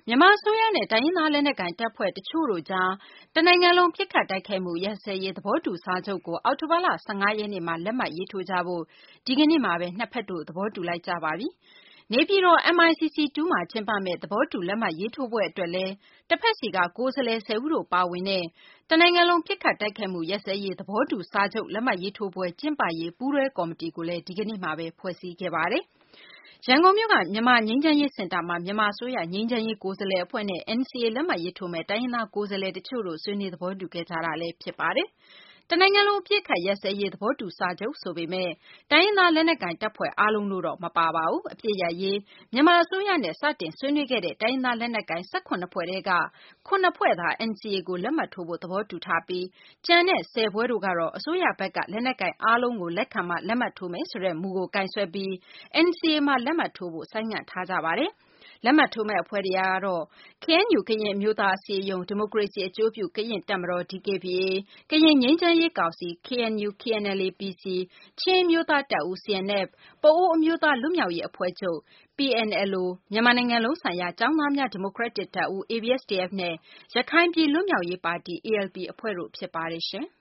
မြန်မာအစိုးရနဲ့တိုင်းရင်းသားလက်နက်ကိုင်တပ်ဖွဲ့တချို့တို့ကြားတနိုင်ငံလုံးပစ်ခတ်တိုက်ခိုက်မှုရပ်စဲရေးသဘောတူစာချုပ်ကိုအောက်တိုဘာလ15 ရက်နေ့မှာလက်မှတ်ရေးထိုးကြဖို့ဒီကနေ့မှာပဲနှစ်ဖက်တို့သဘောတူလိုက်ကြပါပြီ။နေပြည်တော် MICC 2မှာကျင်းပမယ့်သဘောတူလက်မှတ်ရေးထိုးပွဲအတွက်လည်းတစ်ဖက်စီကကိုယ်စားလှယ်10ဦးတို့ပါဝင်တဲ့တနိုင်ငံလုံးပစ်ခတ်တိုက်ခိုက်မှုရပ်စဲရေးသဘောတူစာချုပ်လက်မှတ်ရေးထိုးပွဲကျင်းပရေးပူးတွဲကော်မတီကိုလည်းဒီကနေ့မှာပဲဖွဲ့စည်းခဲ့ပါတယ်။ရန်ကုန်မြို့ကမြန်မာငြိမ်းချမ်းရေးစင်တာမှာမြန်မာအစိုးရငြိမ်းချမ်းရေးကိုယ်စားလှယ်အဖွဲ့နဲ့ NCA လက်မှတ်ရေးထိုးမဲ့တိုင်းရင်းသားကိုယ်စားလှယ်တချို့တို့ဆွေးနွေးသဘောတူခဲ့ကြတာလည်းဖြစ်ပါတယ်။တနိုင်ငံလုံးအပစ်အခတ်ရပ်စဲရေးသဘောတူစာချုပ်ဆိုပေမဲ့တိုင်းရင်းသားလက်နက်ကိုင်တပ်ဖွဲ့အားလုံးတို့တော့မပါပါဘူး။အပစ်ရပ်ရေးမြန်မာအစိုးရနဲ့စတင်ဆွေးနွေးခဲ့တဲ့တိုင်းရင်းသားလက်နက်ကိုင်18ဖွဲ့ထဲက9ဖွဲ့သာ NCA ကိုလက်မှတ်ထိုးဖို့သဘောတူထားပြီးကျန်တဲ့10ဖွဲ့တို့ကတော့အစိုးရဘက်ကလက်နက်ကိုင်အားလုံးကိုလက်ခံမှလက်မှတ်ထိုးမယ်ဆိုတဲ့မူကိုကိုင်ဆွဲပြီး NCA မှာလက်မှတ်ထိုးဖို့ဆိုင်းငံ့ထားကြပါတယ်။လက်မှတ်ထိုးမဲ့အဖွဲ့တွေကတော့ KNU ကရင်အမျိုးသားအစည်းအရုံးဒီမိုကရေစီအကျိုးပြုကရင်တပ်မတော် DKBA ကရင်ငြိမ်းချမ်းရေးကောင်စီ KNU KNLA PC ချင်းအမျိုးသားတပ်ဦး CNF ပအိုဝ်းအမျိုးသားလွတ်မြောက်ရေးအဖွဲ့ချုပ် PNLO မြန်မာနိုင်ငံလုံးဆိုင်ရာကျောင်းသားများဒီမိုကရက်တစ်တပ်ဦး ABSDF နဲ့ရခိုင်ပြည်လွတ်မြောက်ရေးပါတီ ALP အဖွဲ့တို့ဖြစ်ပါတယ်ရှင်။